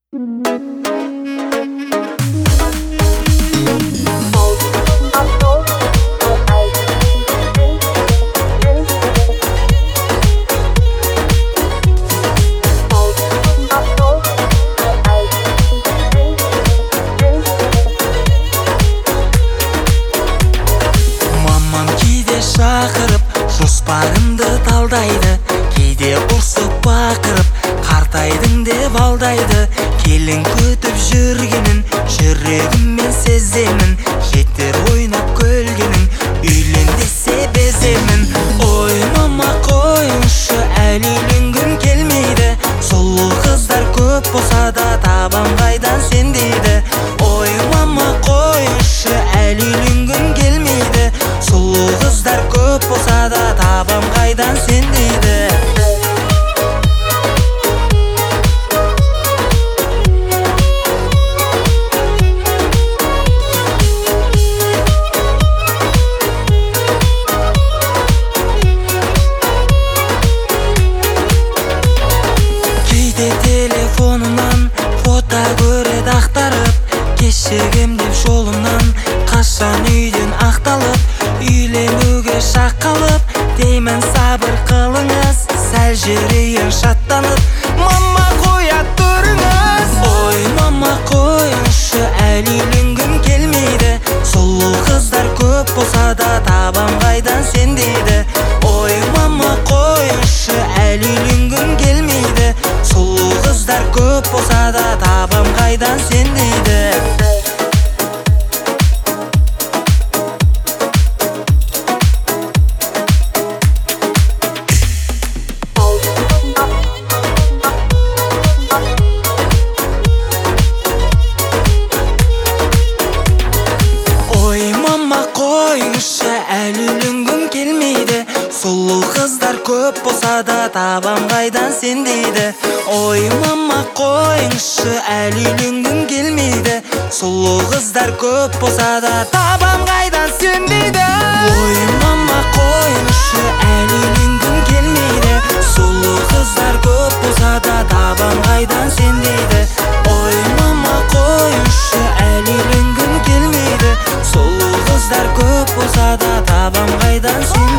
Жоспарымды талдайды, кейде ұрсып бақырып, қартайдың деп алдайды. Келін күтіп жүргенін жүрегіммен сеземін, жетер ойнап көлгенің үйлен десе беземін. Ой мама қойыңшы, әлі үйленгім келмейді, сұлу қыздар көп болса да табам қайдан сен дейді. Ой мама қойыңшы, әлі үйленгім келмейді, сұлу қыздар көп болса да табам қайдан сен дейді. Кейде телефонынан фото көреді ақтарып, кешігем деп жолымнан қашан үйден ақталып, үйленуге шақ қалып, деймін сабыр қылыңыз, сәл жүрейін шаттанып. Мама қоя тұрыңыз. Ой мама қойыңшы, әлі үйленгім келмейді, сұлу қыздар көп болса да табам қайдан сен дейді. Ой мама қойыңшы, әлі үйленгім келмейді, сұлу қыздар көп болса да табам қайдан сен дейді. Қойыңшы, әлі үйленгім келмейді, сұлу қыздар көп болса да табам қайдан сен дейді. Ой мама қойыңшы, әлі үйленгім келмейді, сұлу қыздар көп болса да табам қайдан сен дейді. Ой мама қойыңшы, әлі үйленгім келмейді, сұлу қыздар көп болса да табам қайдан сен дейді. Ой мама қойыңшы, әлі үйленгім келмейді, сұлу қыздар көп болса да табам қайдан сен